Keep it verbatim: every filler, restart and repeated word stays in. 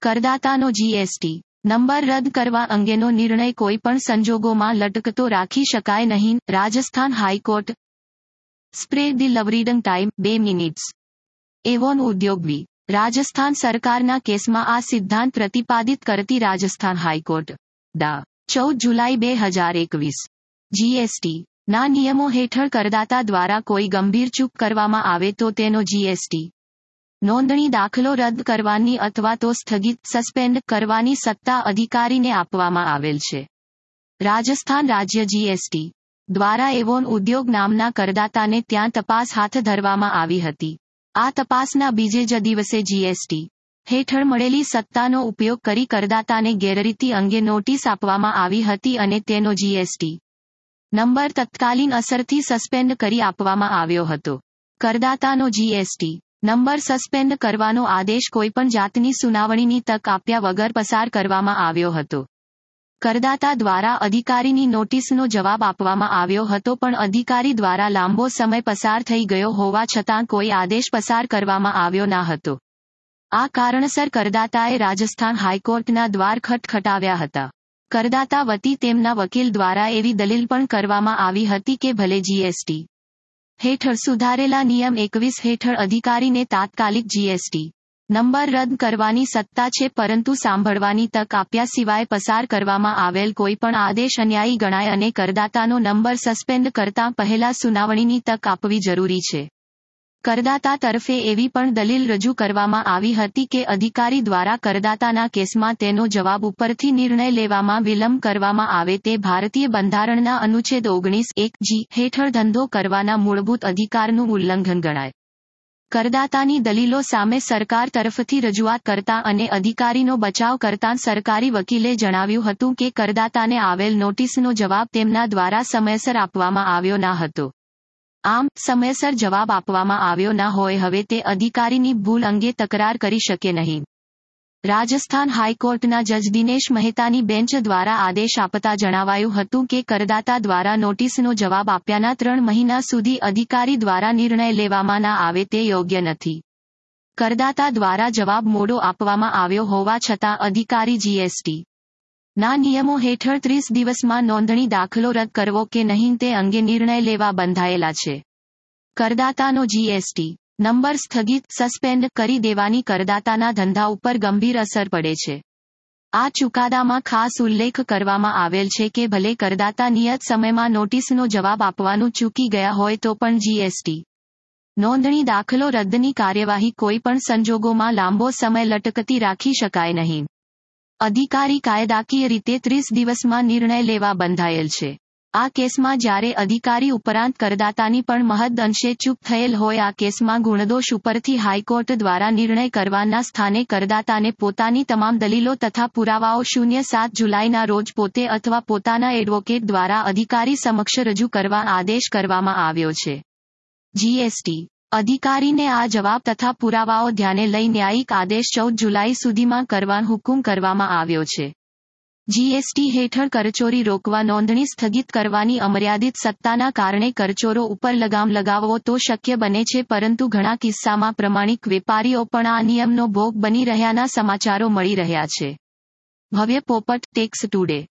કરદાતાનો GST number રદ કરવા અંગેનો નિર્ણય કોઈપણ સંજોગોમાં લટકતો રાખી શકાય નહીં. Rajasthan high court. Spread the love reading time બે minutes. Avon Udyog V. Rajasthan સરકારના કેસમાં આ સિદ્ધાંત પ્રતિપાદિત કરતી રાજસ્થાન હાઈકોર્ટ દા ચૌદ જુલાઈ બે હજાર એકવીસ જીએસટી ના નિયમો હેઠળ કરદાતા દ્વારા કોઈ ગંભીર ચૂક કરવામાં આવે તો તેનો જીએસટી નોંધણી દાખલો રદ કરવાની અથવા તો સ્થગિત સસ્પેન્ડ કરવાની સત્તા અધિકારીને આપવામાં આવેલ છે. રાજસ્થાન રાજ્ય જીએસટી દ્વારા એવોન ઉદ્યોગ નામના કરદાતાને ત્યાં તપાસ હાથ ધરવામાં આવી હતી. આ તપાસના બીજે જ દિવસે જીએસટી હેઠળ મળેલી સત્તાનો ઉપયોગ કરી કરદાતાને ગેરરીતિ અંગે નોટિસ આપવામાં આવી હતી અને તેનો જીએસટી નંબર તત્કાલીન અસરથી સસ્પેન્ડ કરી આપવામાં આવ્યો હતો. કરદાતાનો જીએસટી નંબર સસ્પેન્ડ કરવાનો આદેશ કોઈપણ જાતની સુનાવણીની તક આપ્યા વગર પસાર કરવામાં આવ્યો હતો. કરદાતા દ્વારા અધિકારીની નોટિસનો જવાબ આપવામાં આવ્યો હતો પણ અધિકારી દ્વારા લાંબો સમય પસાર થઈ ગયો હોવા છતાં કોઈ આદેશ પસાર કરવામાં આવ્યો ન હતો. આ કારણસર કરદાતાએ રાજસ્થાન હાઈકોર્ટના દ્વાર ખટખટાવ્યા હતા. કરદાતા વતી તેમના વકીલ દ્વારા એવી દલીલ પણ કરવામાં આવી હતી કે ભલે જીએસટી હેઠળ સુધારેલા નિયમ એકવીસ હેઠળ અધિકારીને તાત્કાલિક જીએસટી નંબર રદ કરવાની સત્તા છે પરંતુ સાંભળવાની તક આપ્યા સિવાય પસાર કરવામાં આવેલ કોઈપણ આદેશ અન્યાયી ગણાય અને કરદાતાનો નંબર સસ્પેન્ડ કરતા પહેલા સુનાવણીની તક આપવી જરૂરી છે. કરદાતા તરફે એવી પણ દલીલ રજૂ કરવામાં આવી હતી કે અધિકારી દ્વારા કરદાતાના કેસમાં તેનો જવાબ ઉપરથી નિર્ણય લેવામાં વિલંબ કરવામાં આવે તે ભારતીય બંધારણના અનુચ્છેદ ઓગણીસ એક જી હેઠળ ધંધો કરવાના મૂળભૂત અધિકારનું ઉલ્લંઘન ગણાય. કરદાતાની દલીલો સામે સરકાર તરફથી રજૂઆત કરતા અને અધિકારીનો બચાવ કરતાં સરકારી વકીલે જણાવ્યું હતું કે કરદાતાને આવેલ નોટિસનો જવાબ તેમના દ્વારા સમયસર આપવામાં આવ્યો ન હતો. આમ, સમયસર જવાબ આપવામાં આવ્યો ન હોય હવે તે અધિકારીની ભૂલ અંગે તકરાર કરી શકે નહીં. રાજસ્થાન હાઈકોર્ટના જજ દિનેશ મહેતાની બેન્ચ દ્વારા આદેશ આપતા જણાવાયું હતું કે કરદાતા દ્વારા નોટિસનો જવાબ આપ્યાના ત્રણ મહિના સુધી અધિકારી દ્વારા નિર્ણય લેવામાં ન આવે તે યોગ્ય નથી. કરદાતા દ્વારા જવાબ મોડો આપવામાં આવ્યો હોવા છતાં અધિકારી જીએસટી ના નિયમો હેઠળ ત્રીસ દિવસમાં નોંધણી દાખલો રદ કરવો કે નહીં તે અંગે નિર્ણય લેવા બંધાયેલા છે. કરદાતાનો જીએસટી નંબર સ્થગિત સસ્પેન્ડ કરી દેવાની કરદાતાના ધંધા ઉપર ગંભીર અસર પડે છે. આ ચુકાદામાં ખાસ ઉલ્લેખ કરવામાં આવેલ છે કે ભલે કરદાતા નિયત સમયમાં નોટિસનો જવાબ આપવાનું ચૂકી ગયા હોય તો પણ જીએસટી નોંધણી દાખલો રદ્દની કાર્યવાહી કોઈ પણ સંજોગોમાં લાંબો સમય લટકતી રાખી શકાય નહીં. અધિકારી કાયદાકીય રીતે ત્રીસ દિવસમાં નિર્ણય લેવા બંધાયેલ છે. આ કેસમાં જ્યારે અધિકારી ઉપરાંત કરદાતાની પણ મહદ અંશે ચૂક થયેલ હોય આ કેસમાં ગુણદોષ ઉપરથી હાઈકોર્ટ દ્વારા નિર્ણય કરવાના સ્થાને કરદાતાને પોતાની તમામ દલીલો તથા પુરાવાઓ શૂન્ય સાત જુલાઈના રોજ પોતે અથવા પોતાના એડવોકેટ દ્વારા અધિકારી સમક્ષ રજૂ કરવા આદેશ કરવામાં આવ્યો છે. જીએસટી અધિકારીને આ જવાબ તથા પુરાવાઓ ધ્યાને લઈ ન્યાયિક આદેશ ચૌદ જુલાઈ સુધીમાં કરવાનો હુકુમ કરવામાં આવ્યો છે. જીએસટી હેઠળ કરચોરી રોકવા નોંધણી સ્થગિત કરવાની અમર્યાદિત સત્તાના કારણે કરચોરો ઉપર લગામ લગાવવો તો શક્ય બને છે પરંતુ ઘણા કિસ્સામાં પ્રમાણિક વેપારીઓ પણ આ નિયમનો ભોગ બની રહ્યાના સમાચારો મળી રહ્યા છે. ભવ્ય પોપટ ટેક્સ ટુડે.